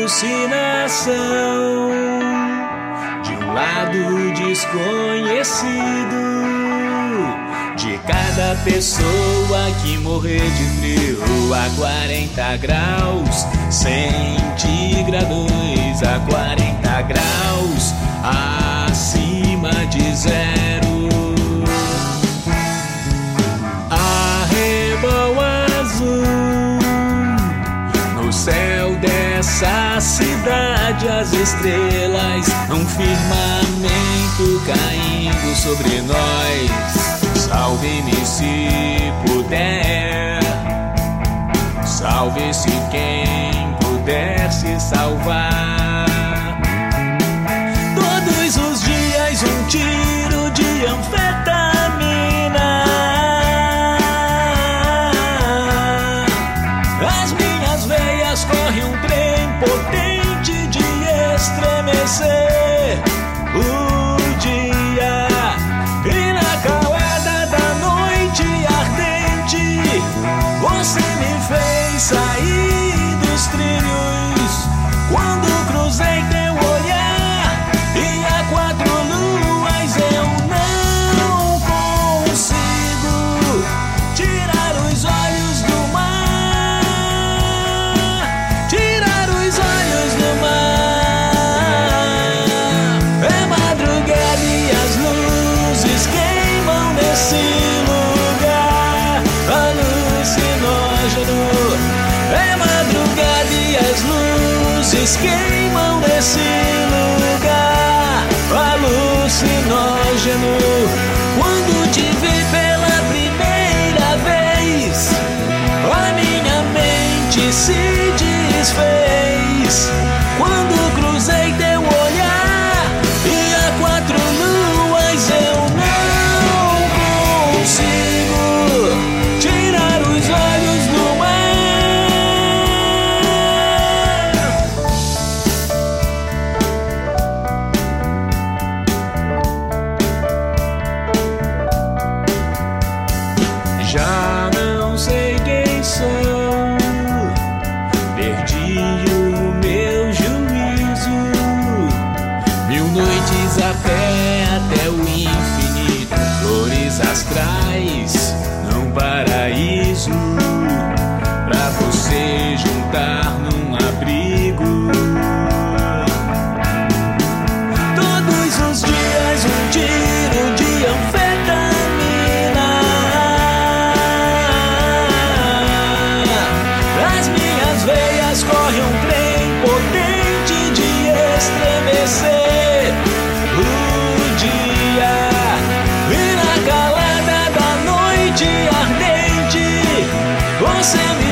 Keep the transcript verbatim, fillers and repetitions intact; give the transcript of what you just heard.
alucinação de um lado desconhecido, de cada pessoa que morrer de frio a quarenta graus centígrados, a quarenta graus acima de zero. Arrebol azul no céu dessa cidade, as estrelas, um firmamento caindo sobre nós. Salve-me se puder, salve-se quem puder se salvar. Todos os dias um tiro de anfetamina, as minhas veias corre um trem potente de estremecer o dia. E na calada da noite ardente, você me fez sair dos trilhos quando cruzei teu olhar, e a quatro luas eu não consigo tirar os olhos do mar, tirar os olhos do mar. É madrugada e as luzes queimam nesse lugar alucinógeno. É madrugada e as luzes queimam nesse lugar alucinógeno. Quando te vi pela primeira vez, a minha mente se desfez. Quando cruzei teu olhar, e a quatro luas eu não consigo tirar os olhos do mar. Já não sei quem sou, perdi o meu juízo. Mil noites a pé até o infinito, flores astrais num paraíso, pra você juntar num abrigo. Todos os dias um tiro de anfetamina, as minhas veias correm um trem potente de estremecer o dia. E na calada da noite ardente, você me